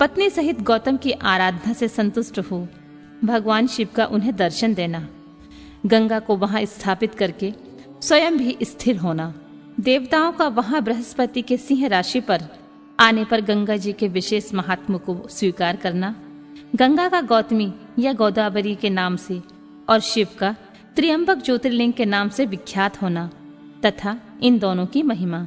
पत्नी सहित गौतम की आराधना से संतुष्ट हो भगवान शिव का उन्हें दर्शन देना, गंगा को वहां स्थापित करके स्वयं भी स्थिर होना, देवताओं का वहां बृहस्पति के सिंह राशि पर आने पर गंगा जी के विशेष महात्म्य को स्वीकार करना, गंगा का गौतमी या गोदावरी के नाम से और शिव का त्र्यंबक ज्योतिर्लिंग के नाम से विख्यात होना तथा इन दोनों की महिमा।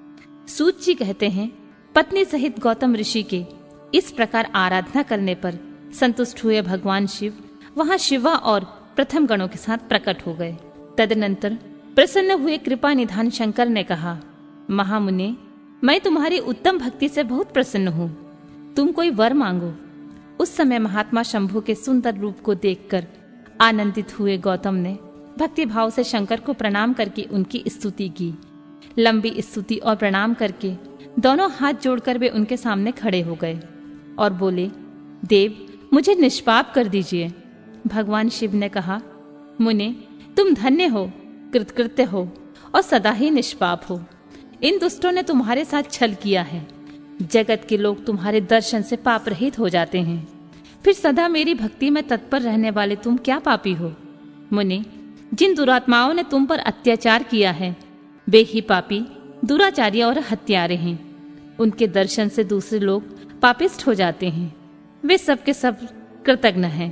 सूत जी कहते हैं, पत्नी सहित गौतम ऋषि के इस प्रकार आराधना करने पर संतुष्ट हुए भगवान शिव वहां शिवा और प्रथम गणों के साथ प्रकट हो गए। तदनंतर प्रसन्न हुए कृपा निधान शंकर ने कहा, महामुने, मैं तुम्हारी उत्तम भक्ति से बहुत प्रसन्न हूँ, तुम कोई वर मांगो। उस समय महात्मा शंभु के सुंदर रूप को देखकर आनंदित हुए गौतम ने भक्ति भाव से शंकर को प्रणाम करके उनकी स्तुति की। लंबी स्तुति और प्रणाम करके दोनों हाथ जोड़कर वे उनके सामने खड़े हो गए और बोले, देव, मुझे निष्पाप कर दीजिए। भगवान शिव ने कहा, मुने, तुम धन्य हो, कृतकृत्य हो और सदा ही निष्पाप हो। इन दुष्टों ने तुम्हारे साथ छल किया है। जगत के लोग तुम्हारे दर्शन से पाप रहित हो जाते हैं, फिर सदा मेरी भक्ति में तत्पर रहने वाले तुम क्या पापी हो। मुने, जिन दुरात्माओं ने तुम पर अत्याचार किया है वे ही पापी, दुराचारी और हत्यारे हैं। उनके दर्शन से दूसरे लोग पापिष्ट हो जाते हैं। वे सब के सब कृतज्ञ हैं,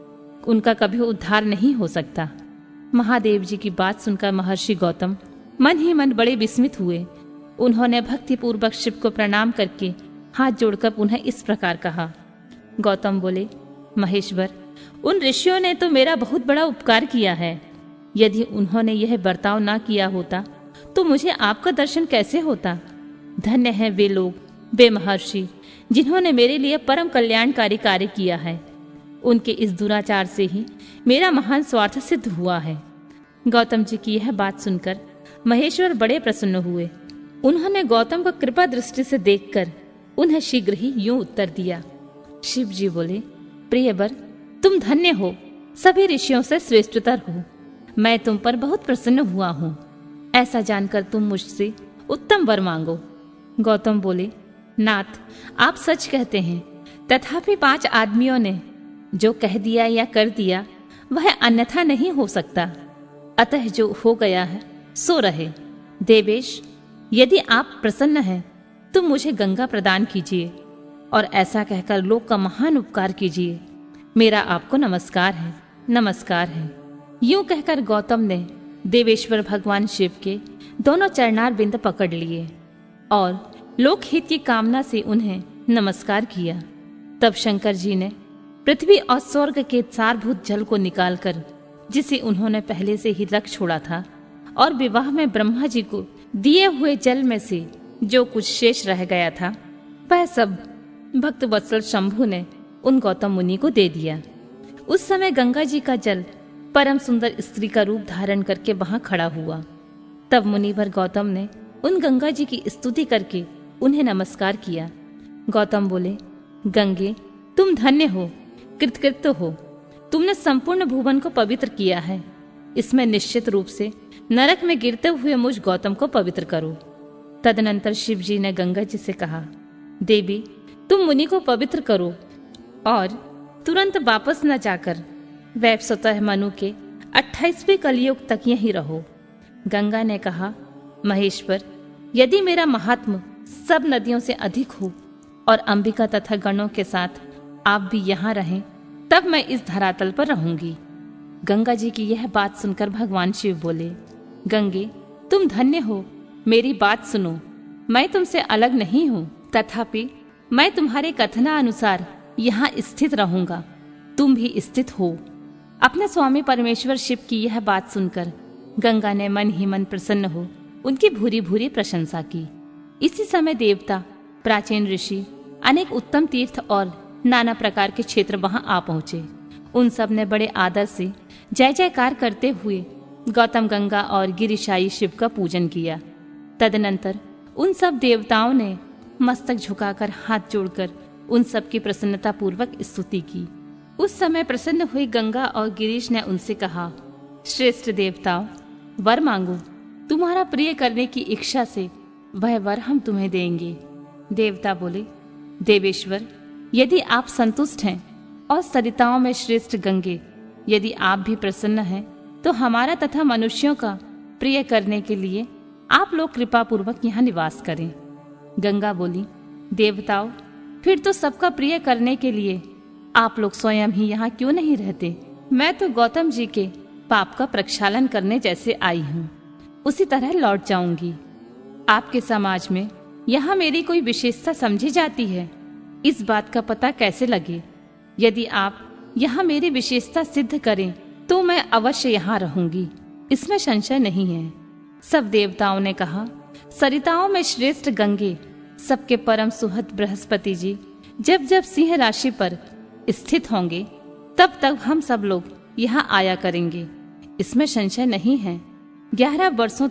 उनका कभी उद्धार नहीं हो सकता। महादेव जी की बात सुनकर महर्षि गौतम मन ही मन बड़े विस्मित हुए। उन्होंने भक्ति पूर्वक शिव को प्रणाम करके हाथ जोड़कर पुनः इस प्रकार कहा। गौतम बोले, महेश्वर, उन ऋषियों ने तो मेरा बहुत बड़ा उपकार किया है। यदि उन्होंने यह बर्ताव ना किया होता तो मुझे आपका दर्शन कैसे होता। धन्य है वे लोग, वे महर्षि, जिन्होंने मेरे लिए परम कल्याणकारी कार्य किया है। उनके इस दुराचार से ही मेरा महान स्वार्थ सिद्ध हुआ है। गौतम जी की यह बात सुनकर महेश्वर बड़े प्रसन्न हुए। उन्होंने गौतम को कृपा दृष्टि से देखकर उन्हें शीघ्र ही यूं उत्तर दिया। शिव जी बोले, प्रियवर, तुम धन्य हो, सभी ऋषियों से श्रेष्ठतर हो। मैं तुम पर बहुत प्रसन्न हुआ हूँ। ऐसा जानकर तुम मुझसे उत्तम वर मांगो। गौतम बोले, नाथ, आप सच कहते हैं, तथापि 5 आदमियों ने जो कह दिया या कर दिया वह अन्यथा नहीं हो सकता। अतः जो हो गया है सो रहे। देवेश, यदि आप प्रसन्न हैं तो मुझे गंगा प्रदान कीजिए और ऐसा कहकर लोक का महान उपकार कीजिए। मेरा आपको नमस्कार है, नमस्कार है। यूं कहकर गौतम ने देवेश्वर भगवान शिव के दोनों चरणार बिंद पकड़ लिए और लोकहित की कामना से उन्हें नमस्कार किया। तब शंकर जी ने पृथ्वी और स्वर्ग के सारभूत जल को निकालकर, जिसे उन्होंने पहले से ही रख छोड़ा था, और विवाह में ब्रह्मा जी को दिए हुए जल में से जो कुछ शेष रह गया था वह सब भक्त वत्सल शंभु ने उन गौतम मुनि को दे दिया। उस समय गंगा जी का जल परम सुंदर स्त्री का रूप धारण करके वहां खड़ा हुआ। तब मुनिवर गौतम ने उन गंगा जी की स्तुति करके उन्हें नमस्कार किया। गौतम बोले, गंगे, तुम धन्य हो, कृतकृत्य हो। तुमने संपूर्ण भुवन को पवित्र किया है। इसमें निश्चित रूप से नरक में गिरते हुए मुझ गौतम को पवित्र करो। तदनंतर शिव जी ने गंगा जी से कहा, देवी, तुम मुनि को पवित्र करो और तुरंत वापस न जाकर वैवस्वतः मनु के 28वें कलयुग तक यहीं रहो। गंगा ने कहा, महेश्वर, यदि मेरा महात्म सब नदियों से अधिक हो और अंबिका तथा गणों के साथ आप भी यहाँ रहें, तब मैं इस धरातल पर रहूंगी। गंगा जी की यह बात सुनकर भगवान शिव बोले, गंगे, तुम धन्य हो, मेरी बात सुनो। मैं तुमसे अलग नहीं हूँ, तथापि मैं तुम्हारे कथनानुसार यहाँ स्थित रहूंगा। तुम भी स्थित हो। अपने स्वामी परमेश्वर शिव की यह बात सुनकर गंगा ने मन ही मन प्रसन्न हो उनकी भूरी भूरी प्रशंसा की। इसी समय देवता, प्राचीन ऋषि, अनेक उत्तम तीर्थ और नाना प्रकार के क्षेत्र वहां आ पहुंचे। उन सब ने बड़े आदर से जय जयकार करते हुए गौतम गंगा और गिरिशाई शिव का पूजन किया। तदनंतर उन सब देवताओं ने मस्तक झुकाकर हाथ जोड़कर उन सब की प्रसन्नता पूर्वक स्तुति की। उस समय प्रसन्न हुई गंगा और गिरीश ने उनसे कहा, श्रेष्ठ देवताओं, वर मांगो। तुम्हारा प्रिय करने की इच्छा से वह वर हम तुम्हें देंगे। देवता बोले, देवेश्वर, यदि आप संतुष्ट हैं और सरिताओं में श्रेष्ठ गंगे, यदि आप भी प्रसन्न हैं, तो हमारा तथा मनुष्यों का प्रिय करने के लिए आप लोग कृपा पूर्वक यहाँ निवास करें। गंगा बोली, देवताओं, फिर तो सबका प्रिय करने के लिए आप लोग स्वयं ही यहाँ क्यों नहीं रहते? मैं तो गौतम जी के पाप का प्रक्षालन करने जैसे आई हूँ, उसी तरह लौट जाऊंगी। आपके समाज में यहाँ मेरी कोई विशेषता समझी जाती है, इस बात का पता कैसे लगे? यदि आप यहाँ मेरी विशेषता सिद्ध करें तो मैं अवश्य यहाँ रहूंगी, इसमें संशय नहीं है। सब देवताओं ने कहा, सरिताओं में श्रेष्ठ गंगे, सबके परम सुहृद बृहस्पति जी जब जब सिंह राशि पर स्थित होंगे तब तक हम सब लोग यहाँ आया करेंगे, इसमें संशय नहीं है। 11 वर्षों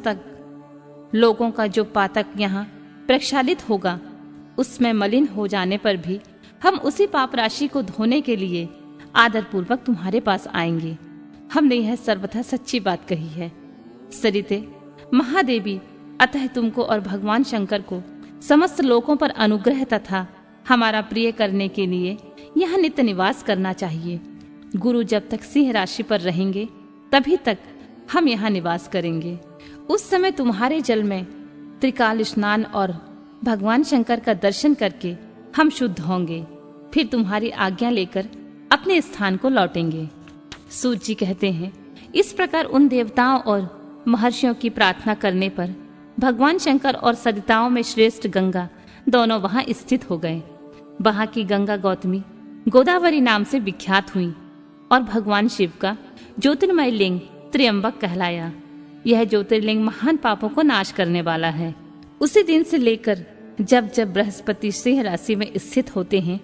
तक लोगों का जो पातक यहाँ प्रक्षालित होगा, उसमें मलिन हो जाने पर भी हम उसी पाप राशि को धोने के लिए आदर पूर्वक तुम्हारे पास आएंगे। हमने यह सर्वथा सच्ची बात कही है। सरिते, महादेवी, अतः तुमको और भगवान शंकर को समस्त लोगों पर अनुग्रह तथा हमारा प्रिय करने के लिए यहाँ नित्य निवास करना चाहिए। गुरु जब तक सिंह राशि पर रहेंगे तभी तक हम यहाँ निवास करेंगे। उस समय तुम्हारे जल में त्रिकाल स्नान और भगवान शंकर का दर्शन करके हम शुद्ध होंगे, फिर तुम्हारी आज्ञा लेकर अपने स्थान को लौटेंगे। सूत जी कहते हैं, इस प्रकार उन देवताओं और महर्षियों की प्रार्थना करने पर भगवान शंकर और सरिताओं में श्रेष्ठ गंगा दोनों वहां स्थित हो गए। वहां की गंगा गौतमी गोदावरी नाम से विख्यात हुई और भगवान शिव का ज्योतिर्मय लिंग त्र्यंबक कहलाया। यह ज्योतिर्लिंग महान पापों को नाश करने वाला है। उसी दिन से लेकर जब जब बृहस्पति सिंह राशि में स्थित होते हैं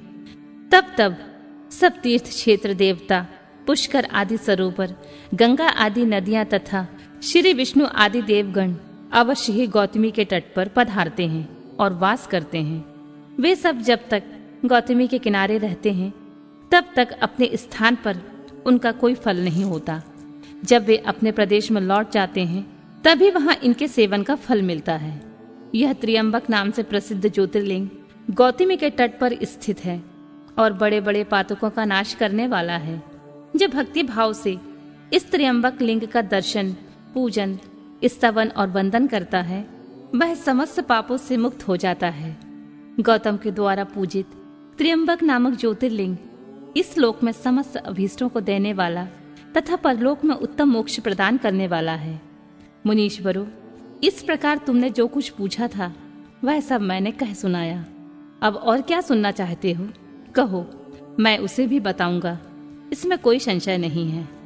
तब तब सब तीर्थ क्षेत्र, देवता, पुष्कर आदि सरोवर, गंगा आदि नदियां तथा श्री विष्णु आदि देवगण अवश्य ही गौतमी के तट पर पधारते हैं और वास करते हैं। वे सब जब तक गौतमी के किनारे रहते हैं तब तक अपने स्थान पर उनका कोई फल नहीं होता। जब वे अपने प्रदेश में लौट जाते हैं तभी वहां इनके सेवन का फल मिलता है। यह त्र्यंबक नाम से प्रसिद्ध ज्योतिर्लिंग गौतमी के तट पर स्थित है और बड़े बड़े पातकों का नाश करने वाला है। जो भक्ति भाव से इस त्र्यंबक लिंग का दर्शन, पूजन, स्तवन और वंदन करता है, वह समस्त पापों से मुक्त हो जाता है। गौतम के द्वारा पूजित त्र्यंबक नामक ज्योतिर्लिंग इस लोक में समस्त अभीष्टों को देने वाला तथा परलोक में उत्तम मोक्ष प्रदान करने वाला है। मुनीश्वरों, इस प्रकार तुमने जो कुछ पूछा था वह सब मैंने कह सुनाया। अब और क्या सुनना चाहते हो? कहो, मैं उसे भी बताऊंगा, इसमें कोई संशय नहीं है।